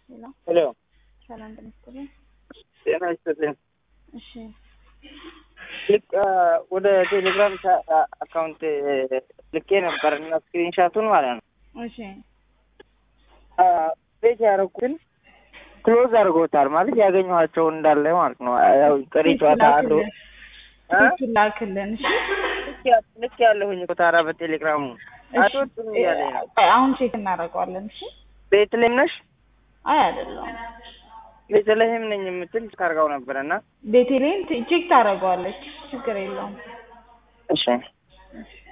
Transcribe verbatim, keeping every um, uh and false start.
ሄሎ ሄሎ ሰላም እንደምትለኝ ጤና ይስጥልኝ። እሺ ልክ ወደ ቴሌግራም አካውንት ልኬ ነበርና ስክሪንሻቱን ማለት ነው። እሺ ቤት ያደረኩትን ክሎዝ አድርጎታል ማለት ያገኘኋቸው እንዳለ ማለት ነው። ያው ቀሪ ጨዋታ አሉ እሺ ላክልን። እሺ ልክ ያለሁኝ ኮታራ በቴሌግራሙ አቶት ያለ ነው። አሁን ቼክ እናደርገዋለን። እሺ ቤት ላይ ነሽ? አይ አይደለም ቤተልሔም ነኝ የምትል ካርጋው ነበርና ቤተልሔም ቼክ ታደርገዋለች። ችግር የለውም። እሺ